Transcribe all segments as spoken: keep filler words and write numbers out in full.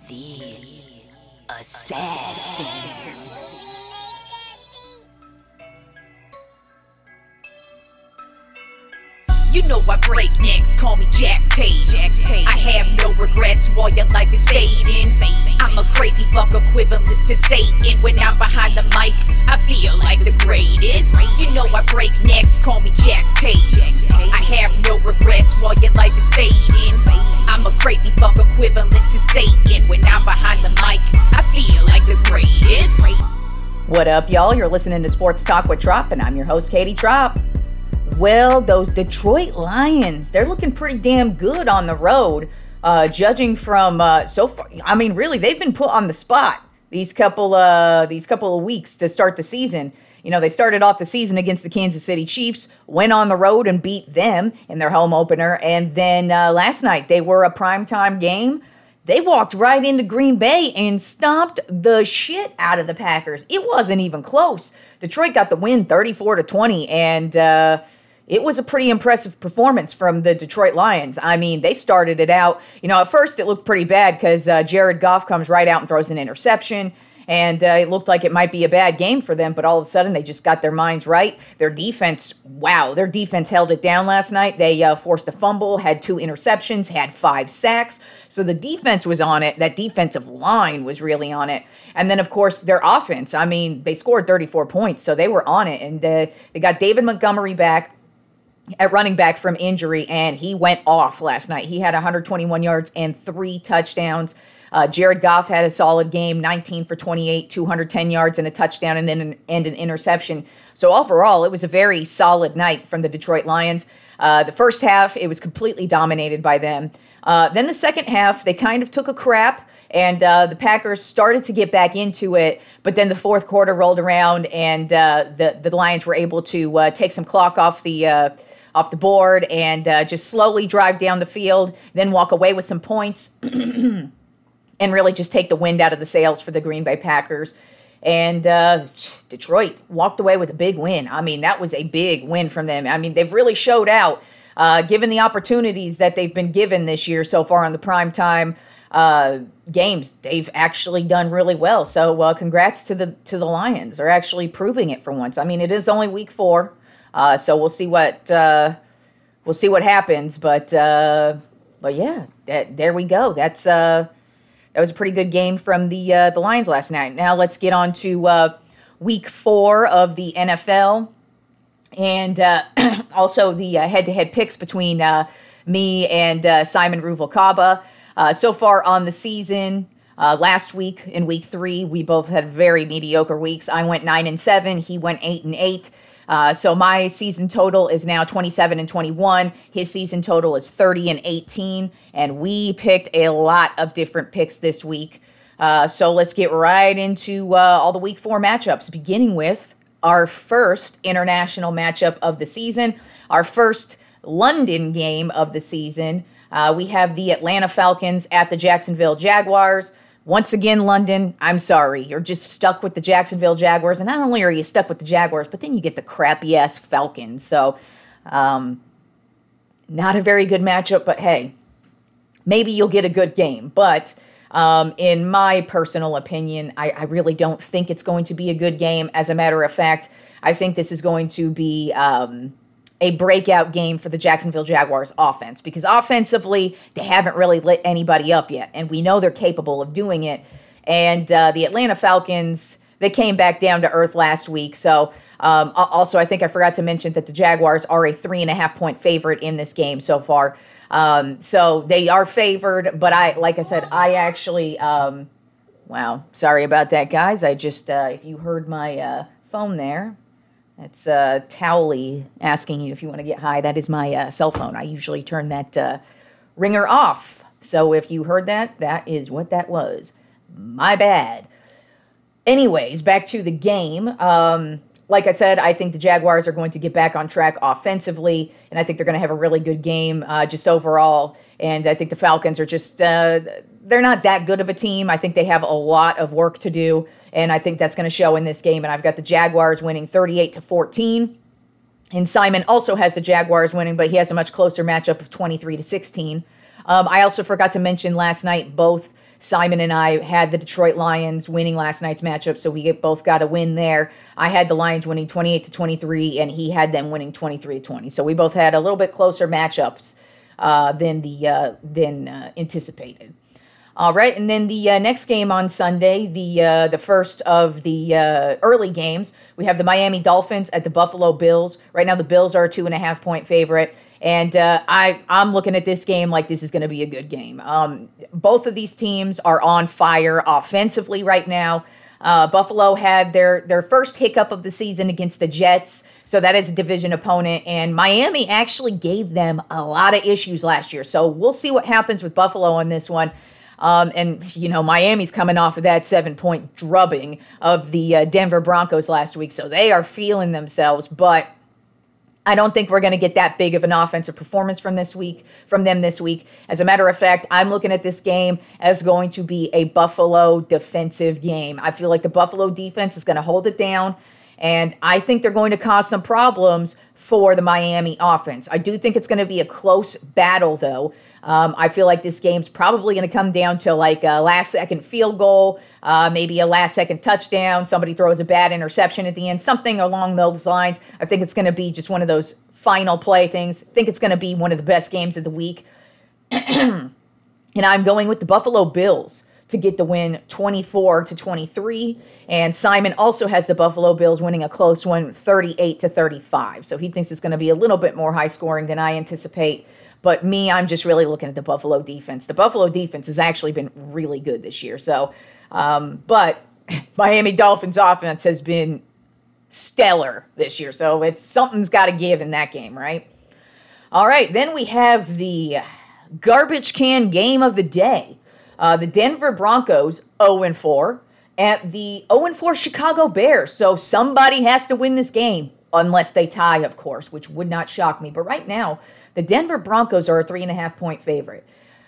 The Assassin. You know I break necks, call me Jack Tate. Jack Tate. I have no regrets while your life is fading. I'm a crazy fuck equivalent to Satan. When I'm behind the mic, I feel like the greatest. You know I break necks, call me Jack Tate. I have no regrets while your life is fading. I'm a crazy fuck equivalent to Satan. When I'm behind the mic, I feel like the greatest. What up, y'all? You're listening to Sports Talk with Trop, and I'm your host, Katie Trop. Well, those Detroit Lions, they're looking pretty damn good on the road, uh, judging from uh, so far. I mean, really, they've been put on the spot these couple uh, these couple of weeks to start the season. You know, they started off the season against the Kansas City Chiefs, went on the road and beat them in their home opener, and then uh, last night they were a primetime game. They walked right into Green Bay and stomped the shit out of the Packers. It wasn't even close. Detroit got the win thirty-four to twenty, and uh, it was a pretty impressive performance from the Detroit Lions. I mean, they started it out. You know, at first it looked pretty bad because uh, Jared Goff comes right out and throws an interception. And uh, it looked like it might be a bad game for them, but all of a sudden they just got their minds right. Their defense, wow, their defense held it down last night. They uh, forced a fumble, had two interceptions, had five sacks. So the defense was on it. That defensive line was really on it. And then, of course, their offense. I mean, they scored thirty-four points, so they were on it. And uh, they got David Montgomery back at running back from injury, and he went off last night. He had one hundred twenty-one yards and three touchdowns. Uh, Jared Goff had a solid game, nineteen for twenty-eight, two hundred ten yards and a touchdown and an, and an interception. So overall, it was a very solid night from the Detroit Lions. Uh, the first half, it was completely dominated by them. Uh, then the second half, they kind of took a crap, and uh, the Packers started to get back into it. But then the fourth quarter rolled around, and uh, the, the Lions were able to uh, take some clock off the uh, off the board and uh, just slowly drive down the field, then walk away with some points. And really just take the wind out of the sails for the Green Bay Packers. And uh, Detroit walked away with a big win. I mean, that was a big win from them. I mean, they've really showed out, uh, given the opportunities that they've been given this year so far on the primetime uh, games. They've actually done really well. So uh, congrats to the to the Lions. They're actually proving it for once. I mean, it is only week four, uh, so we'll see what uh, we'll see what happens. But uh, but yeah, that, there we go. That's. Uh, That was a pretty good game from the uh, the Lions last night. Now let's get on to uh, week four of the N F L, and uh, also the uh, head-to-head picks between uh, me and uh, Simon Ruvalcaba. Uh, so far on the season, uh, last week in week three, we both had very mediocre weeks. I went nine and seven. He went eight and eight. Uh, so my season total is now twenty-seven and twenty-one. His season total is thirty and eighteen. And we picked a lot of different picks this week. Uh, so let's get right into uh, all the week four matchups, beginning with our first international matchup of the season, our first London game of the season. Uh, we have the Atlanta Falcons at the Jacksonville Jaguars. Once again, London, I'm sorry. You're just stuck with the Jacksonville Jaguars. And not only are you stuck with the Jaguars, but then you get the crappy-ass Falcons. So, um, not a very good matchup, but hey, maybe you'll get a good game. But um, in my personal opinion, I, I really don't think it's going to be a good game. As a matter of fact, I think this is going to be Um, a breakout game for the Jacksonville Jaguars offense, because offensively, they haven't really lit anybody up yet, and we know they're capable of doing it. And uh, the Atlanta Falcons, they came back down to earth last week. So um, also, I think I forgot to mention that the Jaguars are a three and a half point favorite in this game so far. Um, so they are favored, but I, like I said, I actually, um, wow, sorry about that, guys. I just, uh, if you heard my uh, phone there, That's uh, Towley asking you if you want to get high. That is my uh, cell phone. I usually turn that uh, ringer off. So if you heard that, that is what that was. My bad. Anyways, back to the game. Um, like I said, I think the Jaguars are going to get back on track offensively, and I think they're going to have a really good game uh, just overall. And I think the Falcons are just, uh, they're not that good of a team. I think they have a lot of work to do, and I think that's going to show in this game. And I've got the Jaguars winning thirty-eight to fourteen. And Simon also has the Jaguars winning, but he has a much closer matchup of twenty-three to sixteen. Um, I also forgot to mention last night both Simon and I had the Detroit Lions winning last night's matchup, so we both got a win there. I had the Lions winning twenty-eight to twenty-three, and he had them winning twenty-three to twenty. So we both had a little bit closer matchups uh, than the uh, than uh, anticipated. All right, and then the uh, next game on Sunday, the uh, the first of the uh, early games, we have the Miami Dolphins at the Buffalo Bills. Right now, the Bills are a two and a half point favorite, and uh, I I'm looking at this game like this is going to be a good game. Um, both of these teams are on fire offensively right now. Uh, Buffalo had their their first hiccup of the season against the Jets, so that is a division opponent, and Miami actually gave them a lot of issues last year. So we'll see what happens with Buffalo on this one. Um, and, you know, Miami's coming off of that seven-point drubbing of the uh, Denver Broncos last week, so they are feeling themselves. But I don't think we're going to get that big of an offensive performance from this week, from them this week. As a matter of fact, I'm looking at this game as going to be a Buffalo defensive game. I feel like the Buffalo defense is going to hold it down, and I think they're going to cause some problems for the Miami offense. I do think it's going to be a close battle, though. Um, I feel like this game's probably going to come down to like a last-second field goal, uh, maybe a last-second touchdown. Somebody throws a bad interception at the end, something along those lines. I think it's going to be just one of those final play things. I think it's going to be one of the best games of the week. And I'm going with the Buffalo Bills to get the win twenty-four to twenty-three. And Simon also has the Buffalo Bills winning a close one, thirty-eight to thirty-five. So he thinks it's going to be a little bit more high scoring than I anticipate. But me, I'm just really looking at the Buffalo defense. The Buffalo defense has actually been really good this year. So, um, but Miami Dolphins offense has been stellar this year. So it's something's got to give in that game, right? All right, then we have the garbage can game of the day. Uh, the Denver Broncos, oh and four, at the oh and four Chicago Bears. So somebody has to win this game, unless they tie, of course, which would not shock me. But right now, the Denver Broncos are a three and a half point favorite.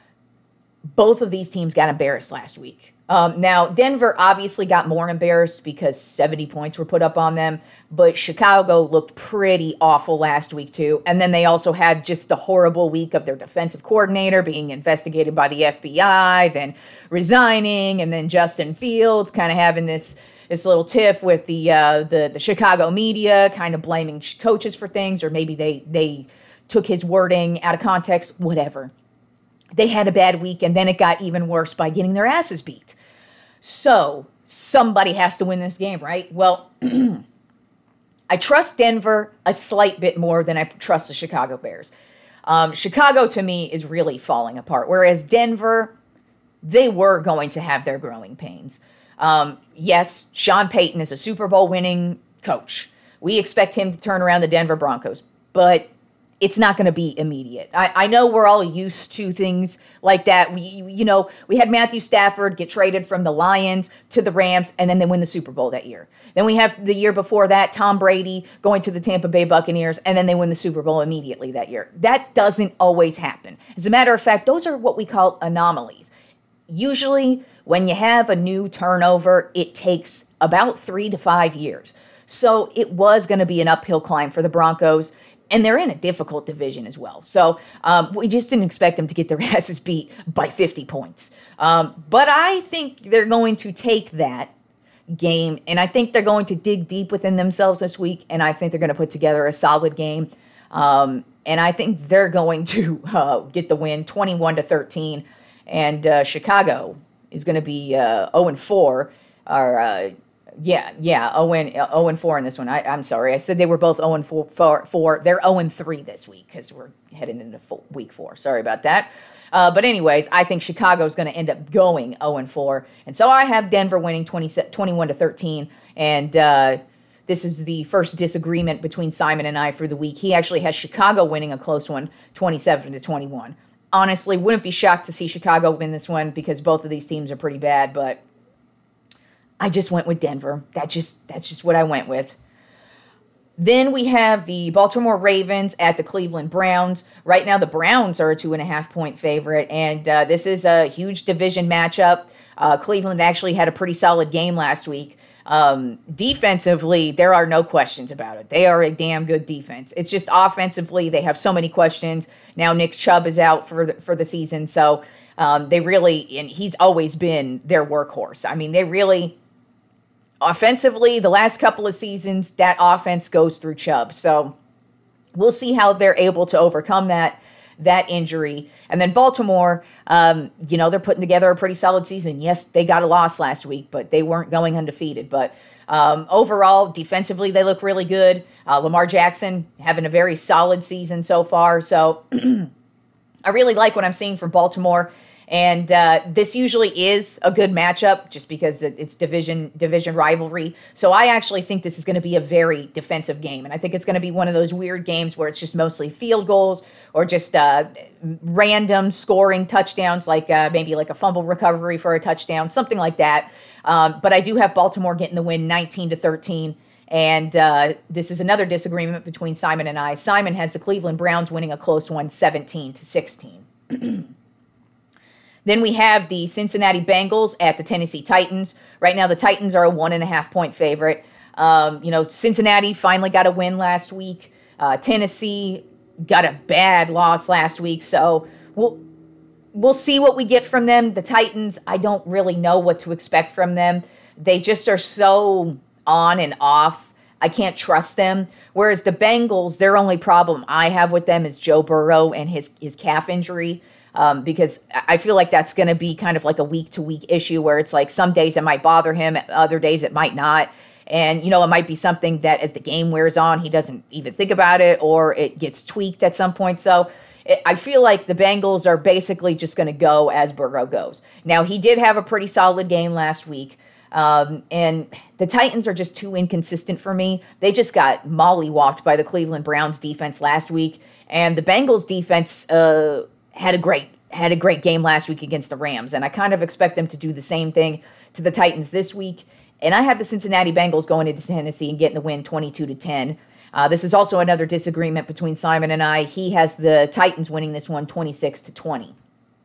Both of these teams got embarrassed last week. Um, now, Denver obviously got more embarrassed because seventy points were put up on them, but Chicago looked pretty awful last week too. And then they also had just the horrible week of their defensive coordinator being investigated by the F B I, then resigning, and then Justin Fields kind of having this this little tiff with the uh, the the Chicago media, kind of blaming coaches for things, or maybe they they took his wording out of context, whatever. They had a bad week, and then it got even worse by getting their asses beat. So somebody has to win this game, right? Well, I trust Denver a slight bit more than I trust the Chicago Bears. Um, Chicago, to me, is really falling apart, whereas Denver, they were going to have their growing pains. Um, yes, Sean Payton is a Super Bowl winning coach. We expect him to turn around the Denver Broncos, but it's not going to be immediate. I, I know we're all used to things like that. We, you know, we had Matthew Stafford get traded from the Lions to the Rams, and then they win the Super Bowl that year. Then we have the year before that, Tom Brady going to the Tampa Bay Buccaneers, and then they win the Super Bowl immediately that year. That doesn't always happen. As a matter of fact, those are what we call anomalies. Usually, when you have a new turnover, it takes about three to five years. So it was going to be an uphill climb for the Broncos. And they're in a difficult division as well. So um, we just didn't expect them to get their asses beat by fifty points. Um, but I think they're going to take that game, and I think they're going to dig deep within themselves this week, and I think they're going to put together a solid game. Um, and I think they're going to uh, get the win twenty-one to thirteen. And uh, Chicago is going to be uh, oh and four, or uh, Yeah, yeah, oh and four in this one. I, I'm sorry. I said they were both oh and four. four. They're oh and three this week because we're heading into four, week four. Sorry about that. Uh, but anyways, I think Chicago's going to end up going oh and four. And so I have Denver winning twenty, twenty-one to thirteen. And uh, this is the first disagreement between Simon and I for the week. He actually has Chicago winning a close one, twenty-seven to twenty-one. Honestly, wouldn't be shocked to see Chicago win this one because both of these teams are pretty bad, but I just went with Denver. That just that's just what I went with. Then we have the Baltimore Ravens at the Cleveland Browns. Right now, the Browns are a two and a half point favorite, and uh, this is a huge division matchup. Uh, Cleveland actually had a pretty solid game last week. Um, defensively, there are no questions about it. They are a damn good defense. It's just offensively, they have so many questions. Now Nick Chubb is out for the, for the season, so Um, they really, and he's always been their workhorse. I mean, they really, offensively, the last couple of seasons, that offense goes through Chubb. So we'll see how they're able to overcome that that injury. And then Baltimore, um, you know, they're putting together a pretty solid season. Yes, they got a loss last week, but they weren't going undefeated. But um, overall, defensively, they look really good. Uh, Lamar Jackson having a very solid season so far. So I really like what I'm seeing from Baltimore. And uh, this usually is a good matchup just because it's division division rivalry. So I actually think this is going to be a very defensive game. And I think it's going to be one of those weird games where it's just mostly field goals or just uh, random scoring touchdowns, like uh, maybe like a fumble recovery for a touchdown, something like that. Um, but I do have Baltimore getting the win nineteen to thirteen. And uh, this is another disagreement between Simon and I. Simon has the Cleveland Browns winning a close one, seventeen to sixteen. Then we have the Cincinnati Bengals at the Tennessee Titans. Right now, the Titans are a one and a half point favorite. Um, you know, Cincinnati finally got a win last week. Uh, Tennessee got a bad loss last week. So we'll, we'll see what we get from them. The Titans, I don't really know what to expect from them. They just are so on and off. I can't trust them. Whereas the Bengals, their only problem I have with them is Joe Burrow and his, his calf injury. Um, because I feel like that's going to be kind of like a week-to-week issue where it's like some days it might bother him, other days it might not. And, you know, it might be something that as the game wears on, he doesn't even think about it or it gets tweaked at some point. So it, I feel like the Bengals are basically just going to go as Burrow goes. Now, he did have a pretty solid game last week. Um, and the Titans are just too inconsistent for me. They just got mollywalked by the Cleveland Browns defense last week. And the Bengals defense uh, had a great had a great game last week against the Rams. And I kind of expect them to do the same thing to the Titans this week. And I have the Cincinnati Bengals going into Tennessee and getting the win twenty-two to ten. Uh, this is also another disagreement between Simon and I. He has the Titans winning this one twenty-six to twenty.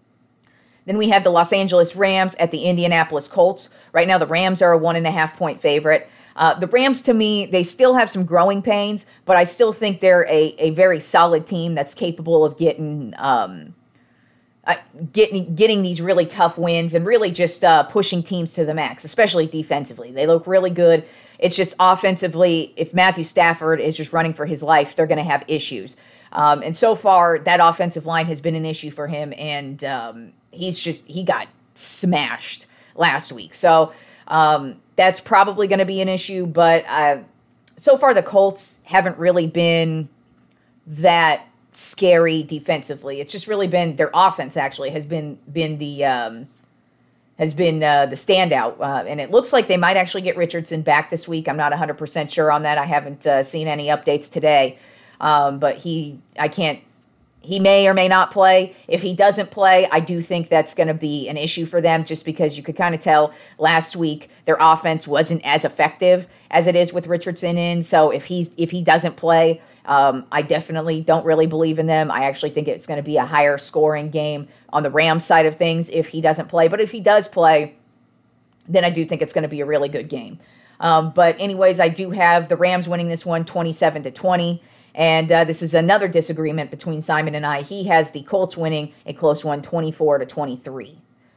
Then we have the Los Angeles Rams at the Indianapolis Colts. Right now, the Rams are a one and a half point favorite. Uh, the Rams, to me, they still have some growing pains, but I still think they're a, a very solid team that's capable of getting um, uh, getting getting these really tough wins and really just uh, pushing teams to the max, especially defensively. They look really good. It's just offensively, if Matthew Stafford is just running for his life, they're going to have issues. Um, and so far, that offensive line has been an issue for him, and um, he's just he got smashed last week. So um, that's probably going to be an issue. But uh, so far, the Colts haven't really been that scary defensively. It's just really been their offense. Actually, has been been the um, has been uh, the standout, uh, and it looks like they might actually get Richardson back this week. I'm not one hundred percent sure on that. I haven't uh, seen any updates today. Um, but he, I can't, he may or may not play. If he doesn't play, I do think that's going to be an issue for them just because you could kind of tell last week their offense wasn't as effective as it is with Richardson in. So if he's, if he doesn't play, um, I definitely don't really believe in them. I actually think it's going to be a higher scoring game on the Rams side of things if he doesn't play. But if he does play, then I do think it's going to be a really good game. Um, but anyways, I do have the Rams winning this one twenty-seven to twenty. And uh, this is another disagreement between Simon and I. He has the Colts winning a close one, twenty-four to twenty-three.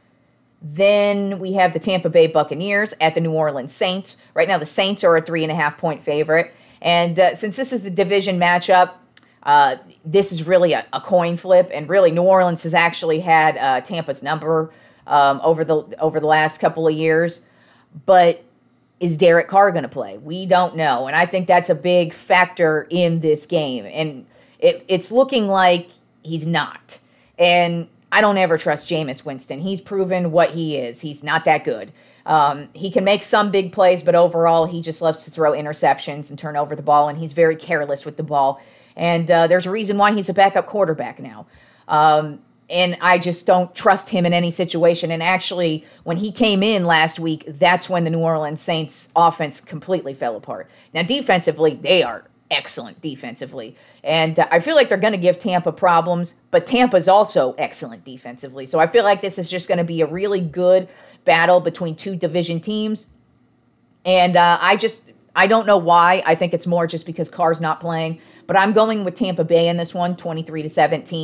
Then we have the Tampa Bay Buccaneers at the New Orleans Saints. Right now, the Saints are a three and a half point favorite. And uh, since this is the division matchup, uh, this is really a, a coin flip. And really, New Orleans has actually had uh, Tampa's number um, over the over the last couple of years. But is Derek Carr going to play? We don't know. And I think that's a big factor in this game. And it, it's looking like he's not. And I don't ever trust Jameis Winston. He's proven what he is. He's not that good. Um, he can make some big plays, but overall, he just loves to throw interceptions and turn over the ball, and he's very careless with the ball. And uh, there's a reason why he's a backup quarterback now. Um, And I just don't trust him in any situation. And actually, when he came in last week, that's when the New Orleans Saints offense completely fell apart. Now, defensively, they are excellent defensively. And uh, I feel like they're going to give Tampa problems, but Tampa's also excellent defensively. So I feel like this is just going to be a really good battle between two division teams. And uh, I just... I don't know why. I think it's more just because Carr's not playing. But I'm going with Tampa Bay in this one, twenty-three to seventeen.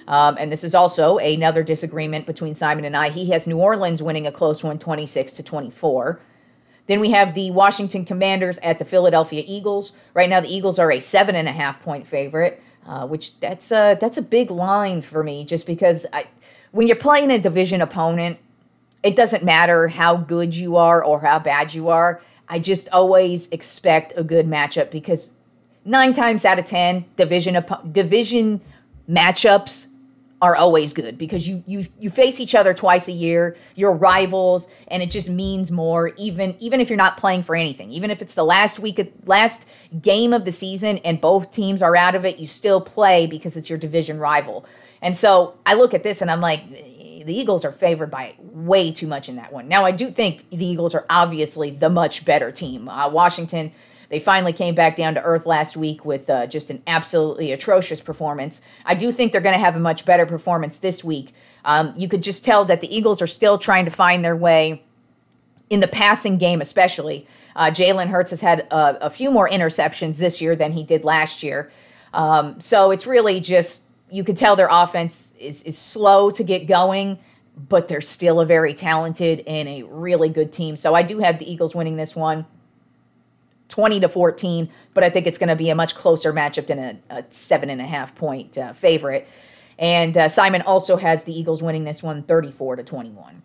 Um, and this is also another disagreement between Simon and I. He has New Orleans winning a close one, twenty-six to twenty-four. Then we have the Washington Commanders at the Philadelphia Eagles. Right now, the Eagles are a seven and a half point favorite, uh, which that's a, that's a big line for me, just because I, when you're playing a division opponent, it doesn't matter how good you are or how bad you are. I just always expect a good matchup, because nine times out of ten, division division matchups are always good, because you you you face each other twice a year. You're rivals, and it just means more. Even even if you're not playing for anything, even if it's the last week of, last game of the season and both teams are out of it, you still play because it's your division rival. And so I look at this and I'm like, the Eagles are favored by way too much in that one. Now, I do think the Eagles are obviously the much better team. Uh, Washington, they finally came back down to earth last week with uh, just an absolutely atrocious performance. I do think they're going to have a much better performance this week. Um, you could just tell that the Eagles are still trying to find their way in the passing game, especially. Uh, Jalen Hurts has had uh, a few more interceptions this year than he did last year. Um, so it's really just, you could tell their offense is, is slow to get going, but they're still a very talented and a really good team. So I do have the Eagles winning this one twenty to fourteen, but I think it's going to be a much closer matchup than a, a seven and a half point uh, favorite. And uh, Simon also has the Eagles winning this one thirty-four to twenty-one.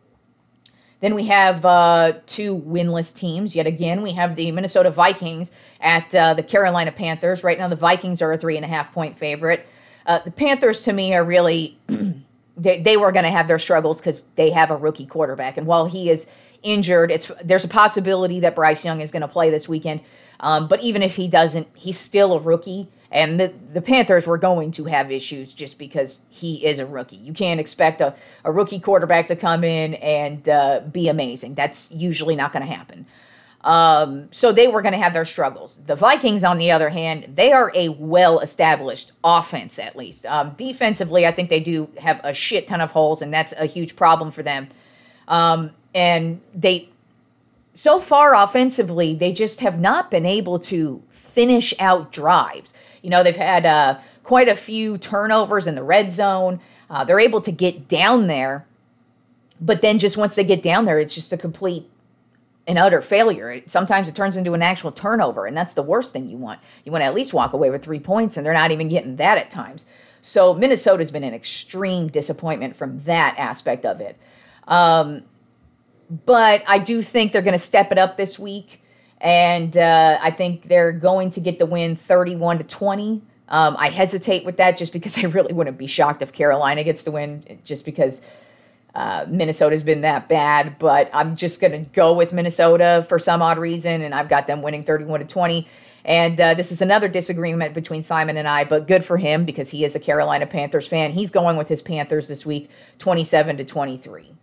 Then we have uh, two winless teams. Yet again, we have the Minnesota Vikings at uh, the Carolina Panthers. Right now, the Vikings are a three and a half point favorite. Uh, the Panthers, to me, are really, they, they were going to have their struggles because they have a rookie quarterback. And while he is injured, it's there's a possibility that Bryce Young is going to play this weekend. Um, but even if he doesn't, he's still a rookie. And the, the Panthers were going to have issues just because he is a rookie. You can't expect a, a rookie quarterback to come in and uh, be amazing. That's usually not going to happen. Um, so they were going to have their struggles. The Vikings, on the other hand, they are a well-established offense, at least. Um, defensively, I think they do have a shit ton of holes, and that's a huge problem for them. Um, and they, so far offensively, they just have not been able to finish out drives. You know, they've had uh, quite a few turnovers in the red zone. Uh, they're able to get down there, but then just once they get down there, it's just a complete and utter failure. It, sometimes it turns into an actual turnover, and that's the worst thing you want. You want to at least walk away with three points, and they're not even getting that at times. So Minnesota's been an extreme disappointment from that aspect of it. Um, but I do think they're going to step it up this week. And uh, I think they're going to get the win thirty-one to twenty. Um, I hesitate with that just because I really wouldn't be shocked if Carolina gets the win, just because uh, Minnesota's been that bad. But I'm just going to go with Minnesota for some odd reason, and I've got them winning thirty-one to twenty. And uh, this is another disagreement between Simon and I, but good for him because he is a Carolina Panthers fan. He's going with his Panthers this week, twenty-seven to twenty-three.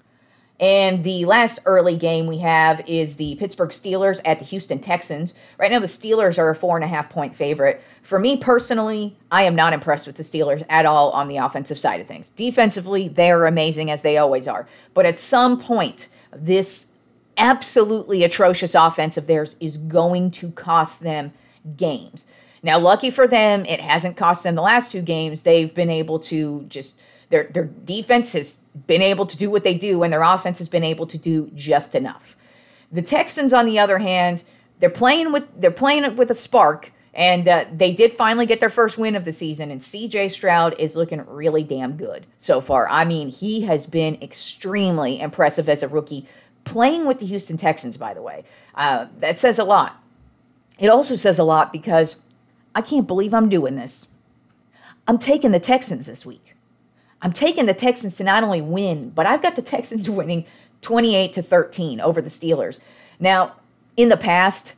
And the last early game we have is the Pittsburgh Steelers at the Houston Texans. Right now, the Steelers are a four and a half point favorite. For me personally, I am not impressed with the Steelers at all on the offensive side of things. Defensively, they are amazing as they always are. But at some point, this absolutely atrocious offense of theirs is going to cost them games. Now, lucky for them, it hasn't cost them the last two games. They've been able to just... Their, their defense has been able to do what they do, and their offense has been able to do just enough. The Texans, on the other hand, they're playing with they're playing with a spark, and uh, they did finally get their first win of the season. And C J Stroud is looking really damn good so far. I mean, he has been extremely impressive as a rookie, playing with the Houston Texans. By the way, uh, that says a lot. It also says a lot because I can't believe I'm doing this. I'm taking the Texans this week. I'm taking the Texans to not only win, but I've got the Texans winning twenty-eight to thirteen over the Steelers. Now, in the past,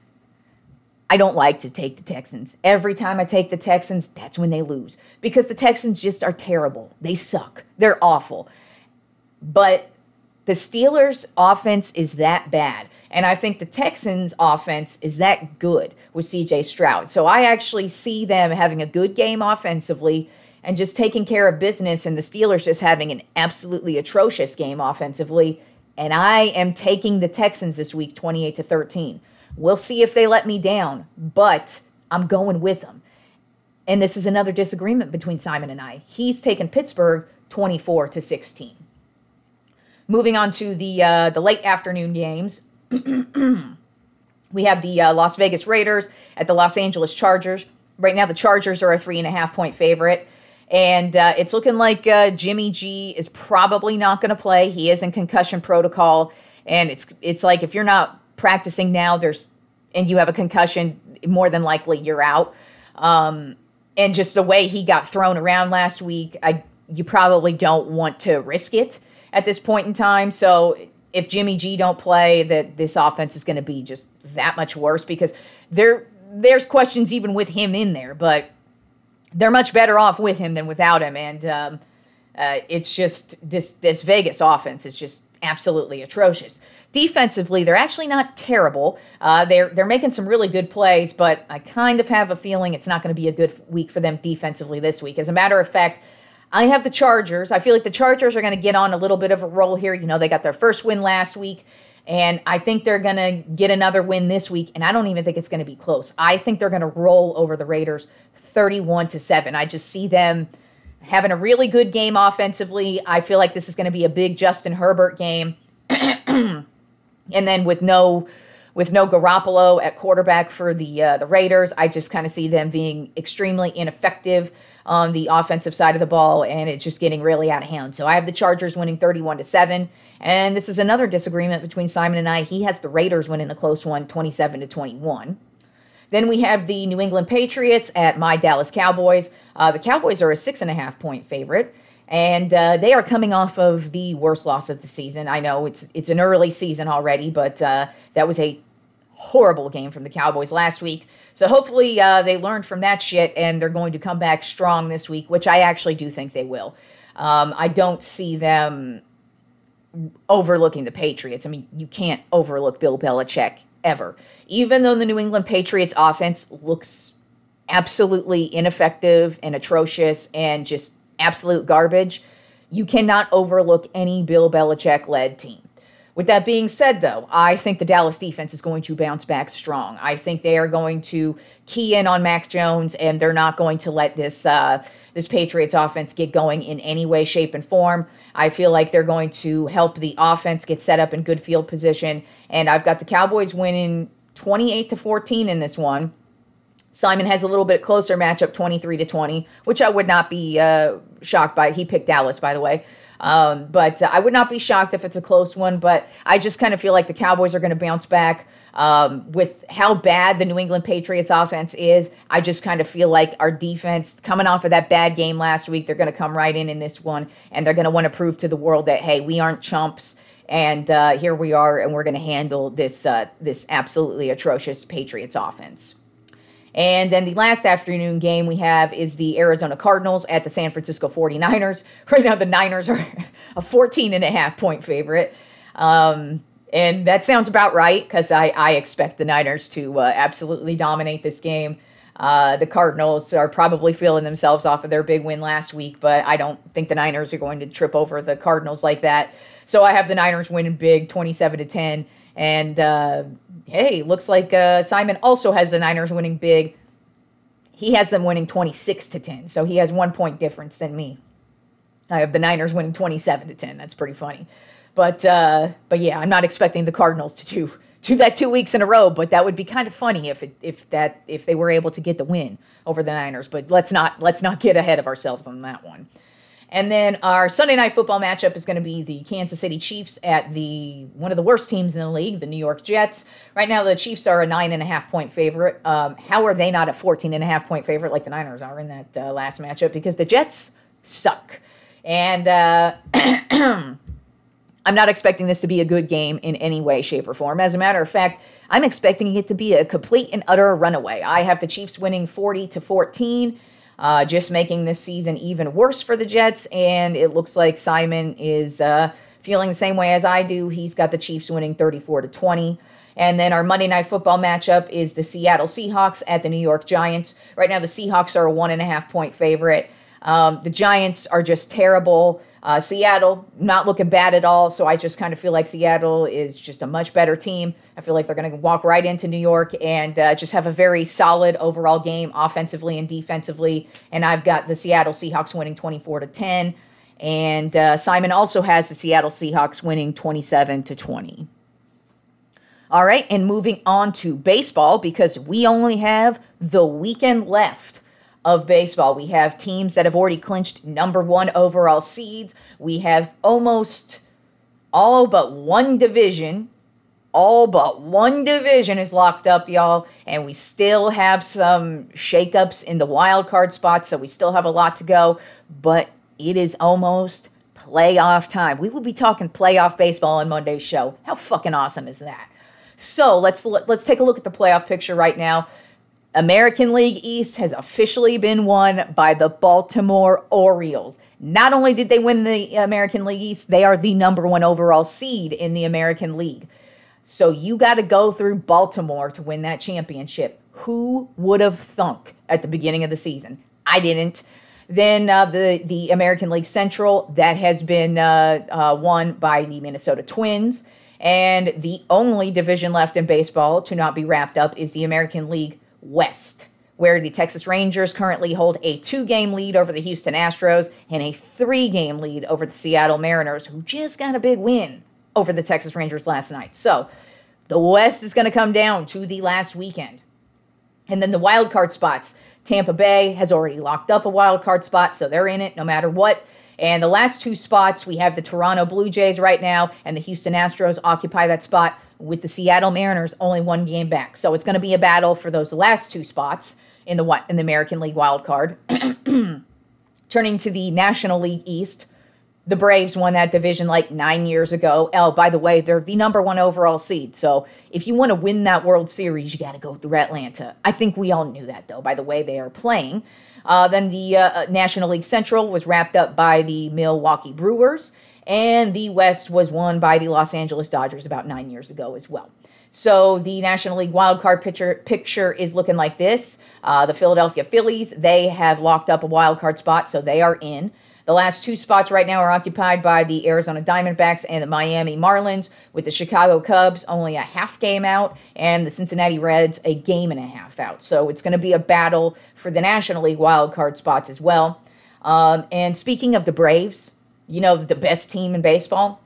I don't like to take the Texans. Every time I take the Texans, that's when they lose. Because the Texans just are terrible. They suck. They're awful. But the Steelers' offense is that bad. And I think the Texans' offense is that good with C J Stroud. So I actually see them having a good game offensively and just taking care of business, and the Steelers just having an absolutely atrocious game offensively. And I am taking the Texans this week, twenty-eight to thirteen. We'll see if they let me down, but I'm going with them. and this is another disagreement between Simon and I. He's taken Pittsburgh twenty-four to sixteen. Moving on to the uh, the late afternoon games. We have the uh, Las Vegas Raiders at the Los Angeles Chargers. Right now, the Chargers are a three and a half point favorite. And uh, it's looking like uh, Jimmy G is probably not going to play. He is in concussion protocol. And it's it's like if you're not practicing now, there's and you have a concussion, more than likely you're out. Um, and just the way he got thrown around last week, I you probably don't want to risk it at this point in time. So if Jimmy G don't play, that this offense is going to be just that much worse because there there's questions even with him in there, but they're much better off with him than without him. And um, uh, it's just this this Vegas offense is just absolutely atrocious. Defensively, they're actually not terrible. Uh, they're they're making some really good plays, but I kind of have a feeling it's not going to be a good week for them defensively this week. As a matter of fact, I have the Chargers. I feel like the Chargers are going to get on a little bit of a roll here. You know, they got their first win last week, and I think they're going to get another win this week, and I don't even think it's going to be close. I think they're going to roll over the Raiders thirty-one to seven. I just see them having a really good game offensively. I feel like this is going to be a big Justin Herbert game. And then with no with no Garoppolo at quarterback for the uh, the Raiders, I just kind of see them being extremely ineffective on the offensive side of the ball, and it's just getting really out of hand. So I have the Chargers winning thirty-one to seven, and this is another disagreement between Simon and I. He has the Raiders winning a close one, twenty-seven to twenty-one. Then we have the New England Patriots at my Dallas Cowboys. Uh, the Cowboys are a six and a half point favorite, and uh, they are coming off of the worst loss of the season. I know it's it's an early season already, but uh, that was a horrible game from the Cowboys last week. So hopefully uh, they learned from that shit and they're going to come back strong this week, which I actually do think they will. Um, I don't see them overlooking the Patriots. I mean, you can't overlook Bill Belichick ever. Even though the New England Patriots offense looks absolutely ineffective and atrocious and just absolute garbage, you cannot overlook any Bill Belichick-led team. With that being said, though, I think the Dallas defense is going to bounce back strong. I think they are going to key in on Mac Jones, and they're not going to let this uh, this Patriots offense get going in any way, shape, and form. I feel like they're going to help the offense get set up in good field position, and I've got the Cowboys winning twenty-eight to fourteen in this one. Simon has a little bit closer matchup, twenty-three to twenty, which I would not be uh, shocked by. He picked Dallas, by the way. Um, but uh, I would not be shocked if it's a close one, but I just kind of feel like the Cowboys are going to bounce back um, with how bad the New England Patriots offense is. I just kind of feel like our defense, coming off of that bad game last week, they're going to come right in in this one, and they're going to want to prove to the world that, hey, we aren't chumps, and uh, here we are, and we're going to handle this uh, this absolutely atrocious Patriots offense. And then the last afternoon game we have is the Arizona Cardinals at the San Francisco forty-niners. Right now, the Niners are a fourteen and a half point favorite. Um, and that sounds about right because I, I expect the Niners to uh, absolutely dominate this game. Uh, the Cardinals are probably feeling themselves off of their big win last week, but I don't think the Niners are going to trip over the Cardinals like that. So I have the Niners winning big, twenty-seven to ten. And, uh, hey, looks like uh, Simon also has the Niners winning big. He has them winning twenty-six to ten, so he has one point difference than me. I have the Niners winning twenty-seven to ten. That's pretty funny. But, uh, but yeah, I'm not expecting the Cardinals to do, do that two weeks in a row, but that would be kind of funny if it, if that if they were able to get the win over the Niners. But let's not let's not get ahead of ourselves on that one. And then our Sunday night football matchup is going to be the Kansas City Chiefs at the one of the worst teams in the league, the New York Jets. Right now, the Chiefs are a nine and a half point favorite. Um, how are they not a fourteen and a half point favorite like the Niners are in that uh, last matchup? Because the Jets suck. And uh, I'm not expecting this to be a good game in any way, shape, or form. As a matter of fact, I'm expecting it to be a complete and utter runaway. I have the Chiefs winning forty to fourteen. Uh, just making this season even worse for the Jets, and it looks like Simon is uh, feeling the same way as I do. He's got the Chiefs winning thirty-four to twenty. And then our Monday Night Football matchup is the Seattle Seahawks at the New York Giants. Right now, the Seahawks are a one and a half point favorite. Um, the Giants are just terrible. Uh, Seattle, not looking bad at all, so I just kind of feel like Seattle is just a much better team. I feel like they're going to walk right into New York and uh, just have a very solid overall game offensively and defensively, and I've got the Seattle Seahawks winning twenty-four to ten, and uh, Simon also has the Seattle Seahawks winning twenty-seven to twenty. All right, and moving on to baseball, because we only have the weekend left of baseball. We have teams that have already clinched number one overall seeds. We have almost all but one division. All but one division is locked up, y'all. And we still have some shakeups in the wild card spots, so we still have a lot to go. But it is almost playoff time. We will be talking playoff baseball on Monday's show. How fucking awesome is that? So let's let's take a look at the playoff picture right now. American League East has officially been won by the Baltimore Orioles. Not only did they win the American League East, they are the number one overall seed in the American League. So you got to go through Baltimore to win that championship. Who would have thunk at the beginning of the season? I didn't. Then uh, the, the American League Central, that has been uh, uh, won by the Minnesota Twins. And the only division left in baseball to not be wrapped up is the American League West, where the Texas Rangers currently hold a two-game lead over the Houston Astros and a three-game lead over the Seattle Mariners, who just got a big win over the Texas Rangers last night. So the West is going to come down to the last weekend. And then the wild card spots. Tampa Bay has already locked up a wild card spot, so they're in it no matter what. And the last two spots, we have the Toronto Blue Jays right now, and the Houston Astros occupy that spot, with the Seattle Mariners only one game back. So it's going to be a battle for those last two spots in the in the American League wild card. Turning to the National League East, the Braves won that division like nine years ago. Oh, by the way, they're the number one overall seed. So if you want to win that World Series, you got to go through Atlanta. I think we all knew that, though, by the way they are playing. Uh, then the uh, National League Central was wrapped up by the Milwaukee Brewers, and the West was won by the Los Angeles Dodgers about nine years ago as well. So the National League wildcard picture, picture is looking like this. Uh, the Philadelphia Phillies, they have locked up a wildcard spot, so they are in. The last two spots right now are occupied by the Arizona Diamondbacks and the Miami Marlins, with the Chicago Cubs only a half game out and the Cincinnati Reds a game and a half out. So it's going to be a battle for the National League wildcard spots as well. Um, and speaking of the Braves, you know, the best team in baseball,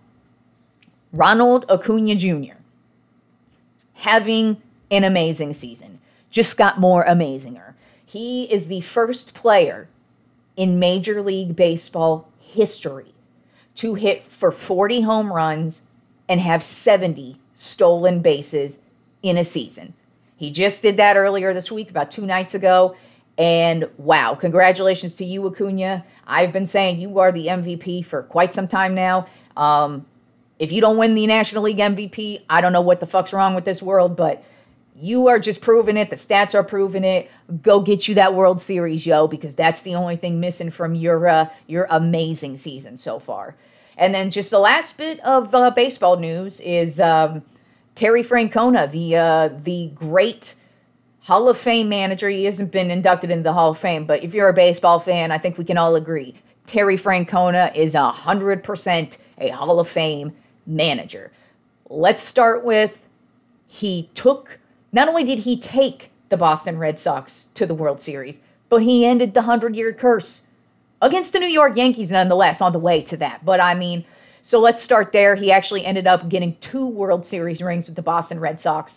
Ronald Acuna Junior having an amazing season. Just got more amazinger. He is the first player in Major League Baseball history to hit for forty home runs and have seventy stolen bases in a season. He just did that earlier this week, about two nights ago. And wow, congratulations to you, Acuna. I've been saying you are the M V P for quite some time now. Um, if you don't win the National League M V P, I don't know what the fuck's wrong with this world, but you are just proving it. The stats are proving it. Go get you that World Series, yo, because that's the only thing missing from your uh, your amazing season so far. And then just the last bit of uh, baseball news is um, Terry Francona, the uh, the great Hall of Fame manager. He hasn't been inducted into the Hall of Fame, but if you're a baseball fan, I think we can all agree Terry Francona is one hundred percent a Hall of Fame manager. Let's start with he took... Not only did he take the Boston Red Sox to the World Series, but he ended the hundred-year curse against the New York Yankees nonetheless on the way to that. But I mean, so let's start there. He actually ended up getting two World Series rings with the Boston Red Sox.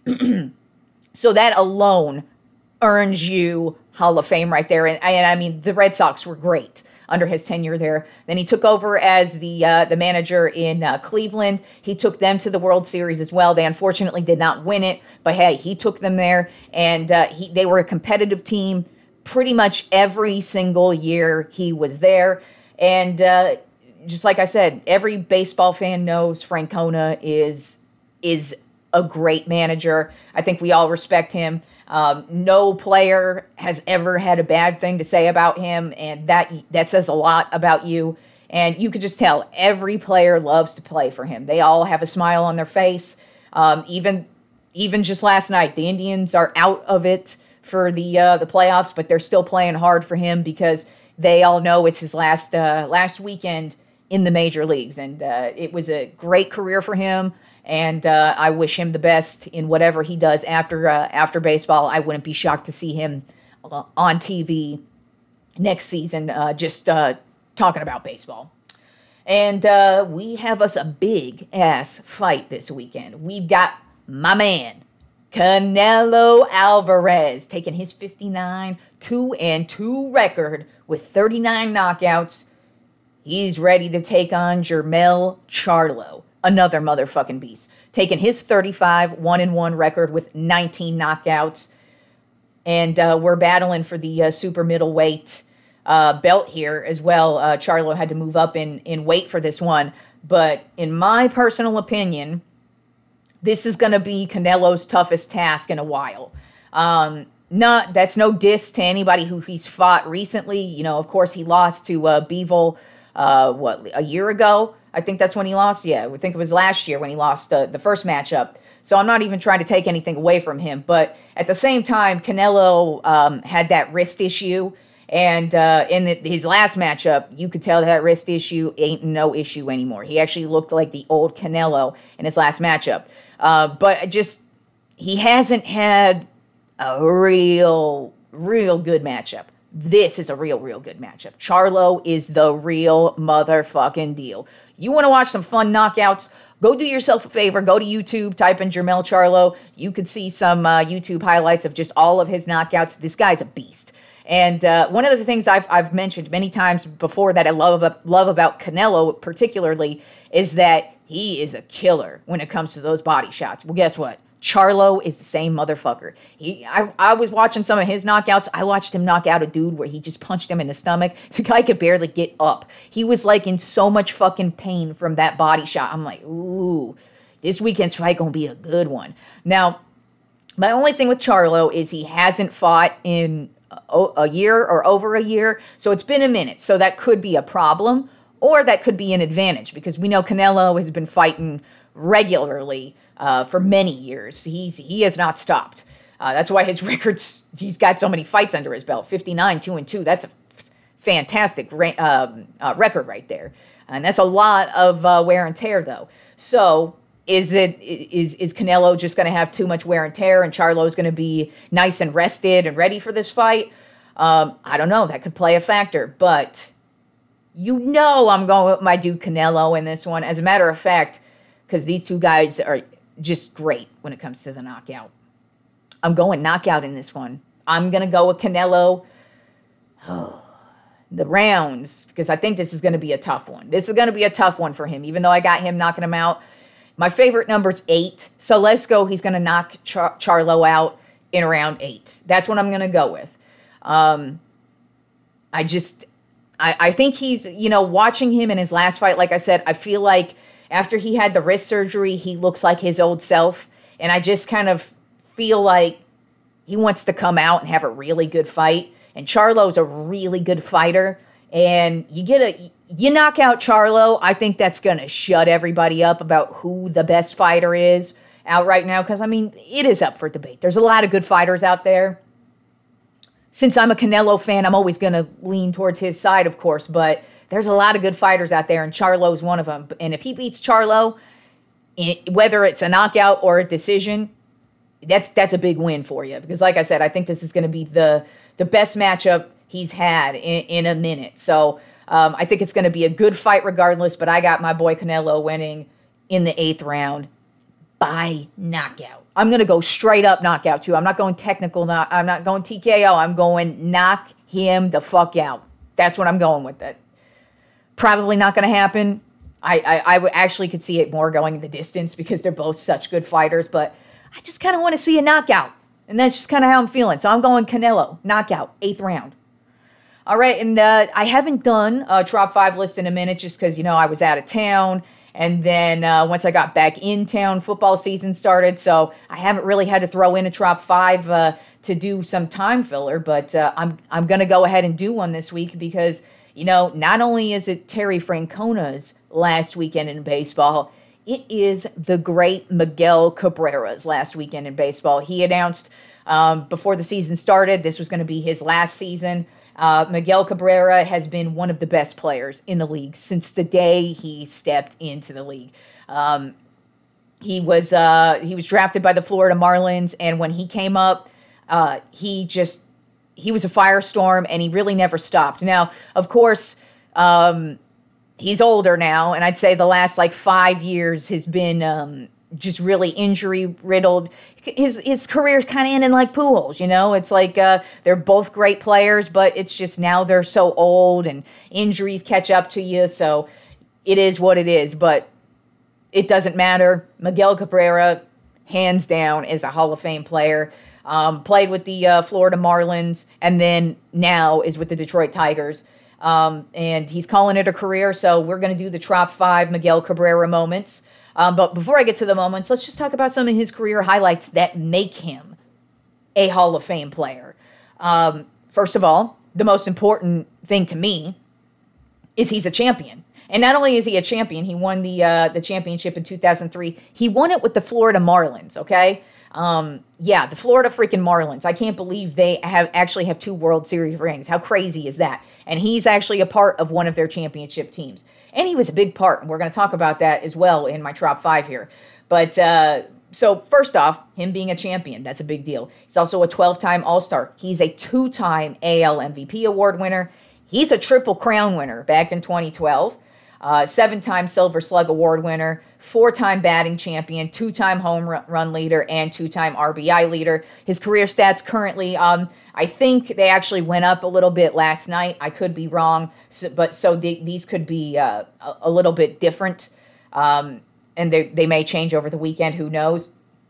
So that alone earns you Hall of Fame right there. And, and I mean, the Red Sox were great under his tenure there. Then he took over as the uh, the manager in uh, Cleveland. He took them to the World Series as well. They unfortunately did not win it, but hey, he took them there, and uh, he they were a competitive team pretty much every single year he was there. And uh, just like I said, every baseball fan knows Francona is is a great manager. I think we all respect him. Um, no player has ever had a bad thing to say about him, and that that says a lot about you. And you could just tell every player loves to play for him. They all have a smile on their face. Um, even even just last night, the Indians are out of it for the uh, the playoffs, but they're still playing hard for him because they all know it's his last uh, last weekend in the major leagues. And uh, it was a great career for him. And uh, I wish him the best in whatever he does after uh, after baseball. I wouldn't be shocked to see him uh, on T V next season, uh, just uh, talking about baseball. And uh, we have us a big-ass fight this weekend. We've got my man, Canelo Alvarez, taking his fifty-nine two and two record with thirty-nine knockouts. He's ready to take on Jermell Charlo, another motherfucking beast, taking his thirty-five one and one record with nineteen knockouts. And uh, we're battling for the uh, super middleweight uh, belt here as well. Uh, Charlo had to move up in, in weight for this one. But in my personal opinion, this is going to be Canelo's toughest task in a while. Um, not that's no diss to anybody who he's fought recently. You know, of course, he lost to uh, Bivol, uh, what, a year ago? I think that's when he lost. Yeah, I think it was last year when he lost the, the first matchup. So I'm not even trying to take anything away from him. But at the same time, Canelo um, had that wrist issue. And uh, in the, his last matchup, you could tell that wrist issue ain't no issue anymore. He actually looked like the old Canelo in his last matchup. Uh, but just, he hasn't had a real, real good matchup. This is a real, real good matchup. Charlo is the real motherfucking deal. You want to watch some fun knockouts? Go do yourself a favor. Go to YouTube, type in Jermell Charlo. You could see some uh, YouTube highlights of just all of his knockouts. This guy's a beast. And uh, one of the things I've I've mentioned many times before that I love about, love about Canelo particularly is that he is a killer when it comes to those body shots. Well, guess what? Charlo is the same motherfucker. He, I, I was watching some of his knockouts. I watched him knock out a dude where he just punched him in the stomach. The guy could barely get up. He was like in so much fucking pain from that body shot. I'm like, ooh, this weekend's fight gonna be a good one. Now, my only thing with Charlo is he hasn't fought in a, a year or over a year, so it's been a minute. So that could be a problem, or that could be an advantage because we know Canelo has been fighting regularly uh, for many years. He's he has not stopped. Uh, that's why his records, he's got so many fights under his belt. fifty-nine two and two. That's a f- fantastic ra- uh, uh, record right there. And that's a lot of uh, wear and tear, though. So is it is is Canelo just going to have too much wear and tear and Charlo's going to be nice and rested and ready for this fight? Um, I don't know. That could play a factor. But you know I'm going with my dude Canelo in this one. As a matter of fact, because these two guys are just great when it comes to the knockout. I'm going knockout in this one. I'm going to go with Canelo. Oh, the rounds, because I think this is going to be a tough one. This is going to be a tough one for him, even though I got him knocking him out. My favorite number is eight. So let's go. He's going to knock Char- Charlo out in round eight. That's what I'm going to go with. Um, I just, I, I think he's, you know, watching him in his last fight, like I said, I feel like after he had the wrist surgery, he looks like his old self. And I just kind of feel like he wants to come out and have a really good fight. And Charlo's a really good fighter. And you get a, you knock out Charlo, I think that's going to shut everybody up about who the best fighter is out right now. Because, I mean, it is up for debate. There's a lot of good fighters out there. Since I'm a Canelo fan, I'm always going to lean towards his side, of course. But there's a lot of good fighters out there, and Charlo's one of them. And if he beats Charlo, whether it's a knockout or a decision, that's that's a big win for you. Because like I said, I think this is going to be the, the best matchup he's had in, in a minute. So um, I think it's going to be a good fight regardless, but I got my boy Canelo winning in the eighth round by knockout. I'm going to go straight up knockout too. I'm not going technical. Not, I'm not going T K O. I'm going knock him the fuck out. That's what I'm going with. That. Probably not going to happen. I, I, I would actually could see it more going the distance because they're both such good fighters, but I just kind of want to see a knockout. And that's just kind of how I'm feeling. So I'm going Canelo, knockout, eighth round. All right, and uh, I haven't done a Trop five list in a minute just because, you know, I was out of town. And then uh, once I got back in town, football season started. So I haven't really had to throw in a Trop five uh, to do some time filler. But uh, I'm I'm going to go ahead and do one this week because, you know, not only is it Terry Francona's last weekend in baseball, It is the great Miguel Cabreras last weekend in baseball. He announced um, before the season started this was going to be his last season. Uh, Miguel Cabrera has been one of the best players in the league since the day he stepped into the league. Um, he was uh, he was drafted by the Florida Marlins, and when he came up, uh, he just he was a firestorm, and he really never stopped. Now, of course, um, he's older now, and I'd say the last like five years has been um, just really injury riddled. His his career's kind of ending like Pujols, you know. It's like uh, they're both great players, but it's just now they're so old and injuries catch up to you. So it is what it is, but it doesn't matter. Miguel Cabrera, hands down, is a Hall of Fame player. Um, played with the uh, Florida Marlins, and then now is with the Detroit Tigers. Um, and he's calling it a career, so we're going to do the top five Miguel Cabrera moments. Um, but before I get to the moments, let's just talk about some of his career highlights that make him a Hall of Fame player. Um, first of all, the most important thing to me is he's a champion. And not only is he a champion, he won the uh, the championship in two thousand three. He won it with the Florida Marlins, okay? Um, yeah, the Florida freaking Marlins. I can't believe they have actually have two World Series rings. How crazy is that? And he's actually a part of one of their championship teams. And he was a big part, and we're going to talk about that as well in my top five here. But uh, so first off, him being a champion, that's a big deal. He's also a twelve-time All-Star. He's a two-time A L M V P award winner. He's a Triple Crown winner back in twenty twelve. Uh, seven-time Silver Slug Award winner, four-time batting champion, two-time home run leader, and two-time R B I leader. His career stats currently, um, I think they actually went up a little bit last night. I could be wrong, so, but so the, these could be uh, a, a little bit different, um, and they, they may change over the weekend. Who knows?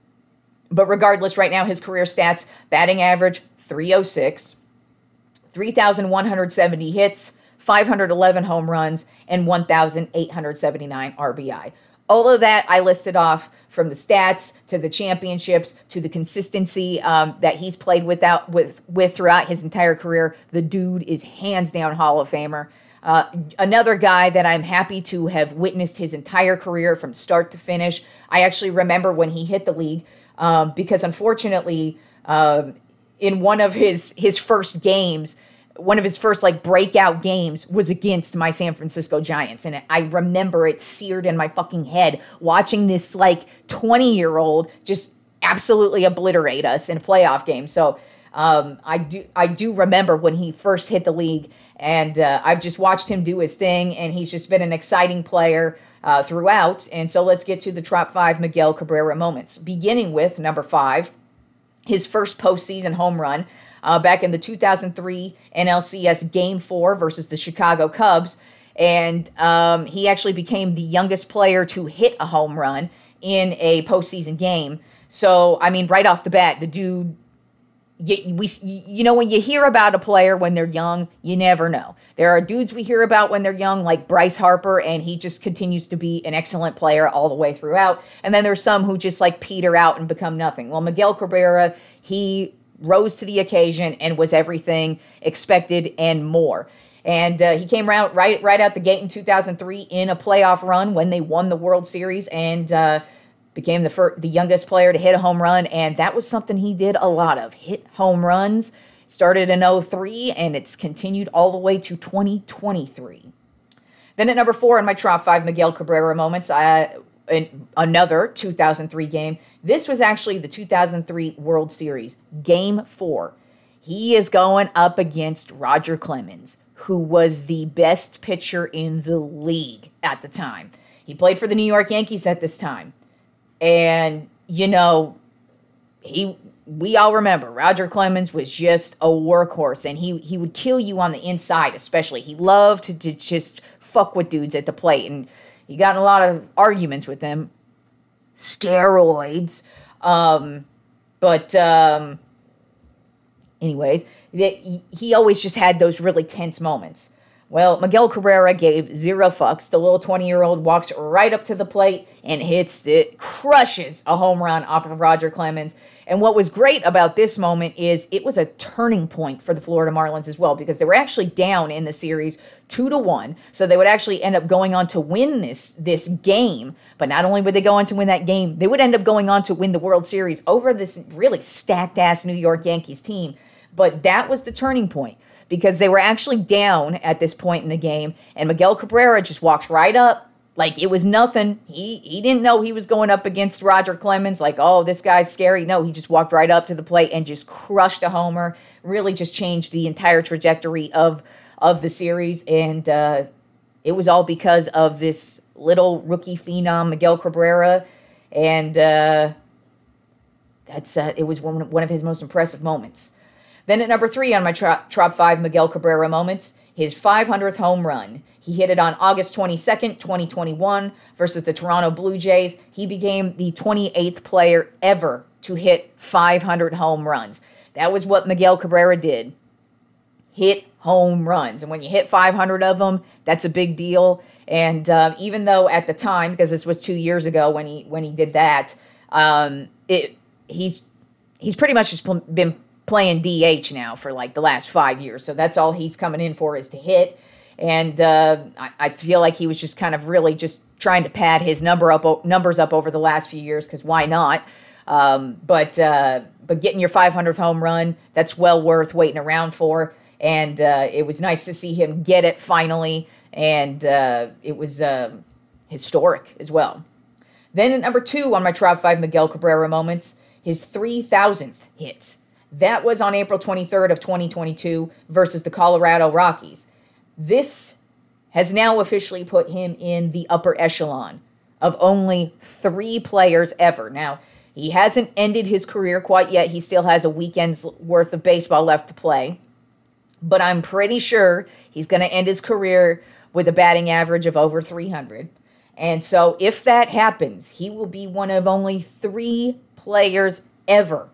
But regardless, right now his career stats: batting average three oh six, three thousand one hundred seventy hits, five hundred eleven home runs, and one thousand eight hundred seventy-nine R B I. All of that I listed off, from the stats to the championships to the consistency um, that he's played without, with, with throughout his entire career. The dude is hands down Hall of Famer. Uh, another guy that I'm happy to have witnessed his entire career from start to finish. I actually remember when he hit the league um, because unfortunately um, in one of his, his first games, one of his first like breakout games was against my San Francisco Giants. And I remember it seared in my fucking head watching this like twenty year old just absolutely obliterate us in a playoff game. So um, I do, I do remember when he first hit the league, and uh, I've just watched him do his thing, and he's just been an exciting player uh, throughout. And so let's get to the top five Miguel Cabrera moments, beginning with number five, his first postseason home run. Uh, back in the two thousand three N L C S Game four versus the Chicago Cubs. And um, he actually became the youngest player to hit a home run in a postseason game. So, I mean, right off the bat, the dude, you, we, you know, when you hear about a player when they're young, you never know. There are dudes we hear about when they're young, like Bryce Harper, and he just continues to be an excellent player all the way throughout. And then there's some who just like peter out and become nothing. Well, Miguel Cabrera, he rose to the occasion and was everything expected and more. And uh, he came out right right out the gate in two thousand three in a playoff run when they won the World Series, and uh, became the first, the youngest player to hit a home run. And that was something he did a lot of, hit home runs. Started in oh three, and it's continued all the way to twenty twenty-three. Then at number four in my top five Miguel Cabrera moments, I in another two thousand three game. This was actually the two thousand three World Series, Game four. He is going up against Roger Clemens, who was the best pitcher in the league at the time. He played for the New York Yankees at this time. And, you know, he we all remember Roger Clemens was just a workhorse, and he, he would kill you on the inside especially. He loved to, to just fuck with dudes at the plate, and he got in a lot of arguments with them. Steroids. Um, but um, anyways, he always just had those really tense moments. Well, Miguel Cabrera gave zero fucks. The little twenty-year-old walks right up to the plate and hits it, crushes a home run off of Roger Clemens. And what was great about this moment is it was a turning point for the Florida Marlins as well, because they were actually down in the series two to one. So they would actually end up going on to win this, this game. But not only would they go on to win that game, they would end up going on to win the World Series over this really stacked-ass New York Yankees team. But that was the turning point, because they were actually down at this point in the game, and Miguel Cabrera just walks right up like it was nothing. He he didn't know he was going up against Roger Clemens, like, oh, this guy's scary. No, he just walked right up to the plate and just crushed a homer, really just changed the entire trajectory of, of the series, and uh, it was all because of this little rookie phenom, Miguel Cabrera, and uh, that's uh, it was one, one of his most impressive moments. Then at number three on my top five Miguel Cabrera moments, his five hundredth home run. He hit it on August twenty-second, twenty twenty-one versus the Toronto Blue Jays. He became the twenty-eighth player ever to hit five hundred home runs. That was what Miguel Cabrera did. Hit home runs. And when you hit five hundred of them, that's a big deal. And uh, even though at the time, because this was two years ago when he when he did that, um, it he's he's pretty much just pl- been playing D H now for like the last five years. So that's all he's coming in for, is to hit. And uh, I, I feel like he was just kind of really just trying to pad his number up, numbers up over the last few years, because why not? Um, but uh, but getting your five hundredth home run, that's well worth waiting around for. And uh, it was nice to see him get it finally. And uh, it was uh, historic as well. Then at number two on my top five Miguel Cabrera moments, his three thousandth hit. That was on April twenty-third of twenty twenty-two versus the Colorado Rockies. This has now officially put him in the upper echelon of only three players ever. Now, he hasn't ended his career quite yet. He still has a weekend's worth of baseball left to play. But I'm pretty sure he's going to end his career with a batting average of over three hundred. And so if that happens, he will be one of only three players ever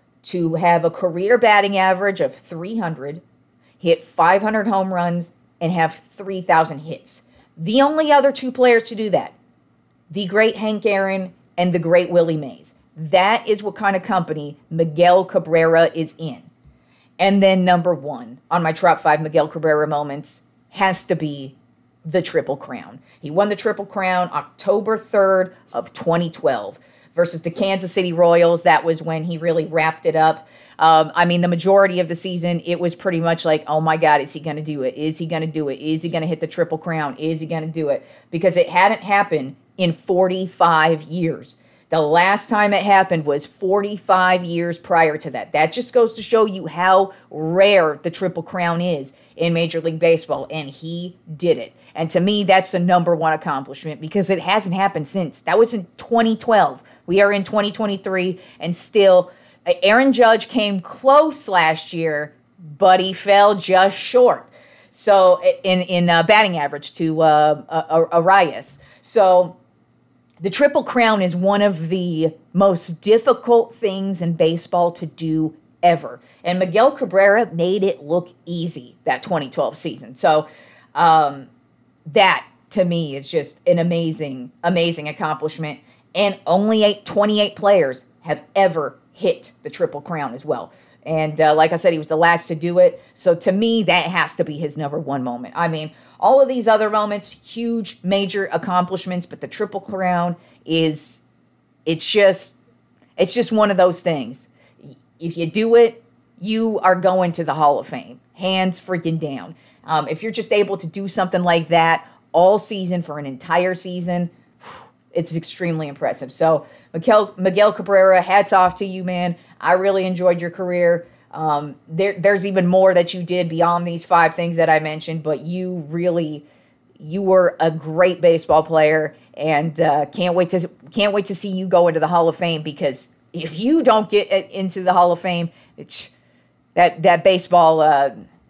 to have a career batting average of three hundred, hit five hundred home runs, and have three thousand hits. The only other two players to do that, the great Hank Aaron and the great Willie Mays. That is what kind of company Miguel Cabrera is in. And then number one on my top five Miguel Cabrera moments has to be the Triple Crown. He won the Triple Crown October third of twenty twelve versus the Kansas City Royals. That was when he really wrapped it up. Um, I mean, the majority of the season, it was pretty much like, oh my God, is he going to do it? Is he going to do it? Is he going to hit the Triple Crown? Is he going to do it? Because it hadn't happened in forty-five years. The last time it happened was forty-five years prior to that. That just goes to show you how rare the Triple Crown is in Major League Baseball, and he did it. And to me, that's the number one accomplishment, because it hasn't happened since. That was in twenty twelve. We are in twenty twenty-three, and still, Aaron Judge came close last year, but he fell just short. So in in uh, batting average to uh, uh, Arias. So the Triple Crown is one of the most difficult things in baseball to do ever. And Miguel Cabrera made it look easy that twenty twelve season. So um, that, to me, is just an amazing, amazing accomplishment. And only eight, twenty-eight players have ever hit the Triple Crown as well. And uh, like I said, he was the last to do it. So to me, that has to be his number one moment. I mean, all of these other moments, huge, major accomplishments, but the Triple Crown is, it's just, it's just one of those things. If you do it, you are going to the Hall of Fame. Hands freaking down. Um, if you're just able to do something like that all season for an entire season, it's extremely impressive. So Miguel, Miguel Cabrera, hats off to you, man. I really enjoyed your career. Um, there, there's even more that you did beyond these five things that I mentioned, but you really, you were a great baseball player, and uh, can't wait to can't wait to see you go into the Hall of Fame, because if you don't get into the Hall of Fame, it's, that that baseball, uh,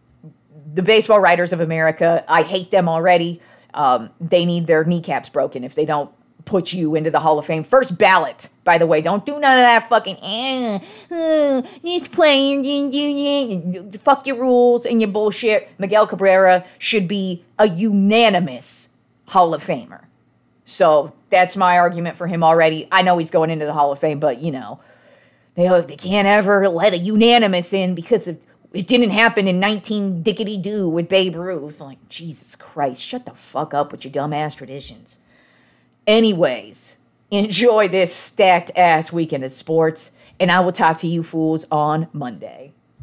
the baseball writers of America, I hate them already. Um, they need their kneecaps broken if they don't put you into the Hall of Fame. First ballot, by the way. Don't do none of that fucking, eh, uh, this player, fuck your rules and your bullshit. Miguel Cabrera should be a unanimous Hall of Famer. So that's my argument for him already. I know he's going into the Hall of Fame, but, you know, they, they can't ever let a unanimous in because of, it didn't happen in nineteen dickety-doo with Babe Ruth. Like, Jesus Christ, shut the fuck up with your dumb-ass traditions. Anyways, enjoy this stacked-ass weekend of sports, and I will talk to you fools on Monday.